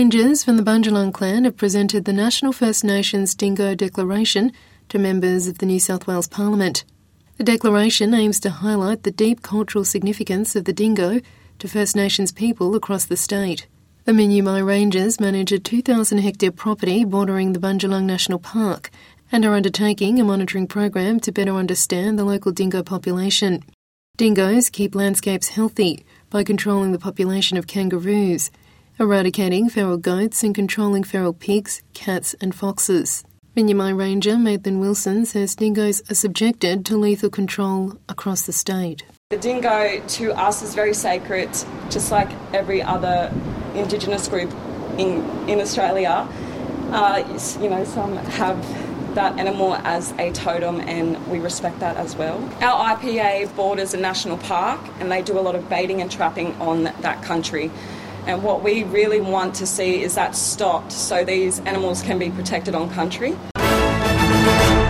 Rangers from the Bundjalung clan have presented the National First Nations Dingo Declaration to members of the New South Wales Parliament. The declaration aims to highlight the deep cultural significance of the dingo to First Nations people across the state. The Minyumai Rangers manage a 2,000-hectare property bordering the Bundjalung National Park and are undertaking a monitoring program to better understand the local dingo population. Dingoes keep landscapes healthy by controlling the population of kangaroos, eradicating feral goats and controlling feral pigs, cats and foxes. Minyumai Ranger Maitland Wilson says dingoes are subjected to lethal control across the state. The dingo to us is very sacred, just like every other Indigenous group in Australia. Some have that animal as a totem and we respect that as well. Our IPA borders a national park and they do a lot of baiting and trapping on that country. And what we really want to see is that stopped so these animals can be protected on country.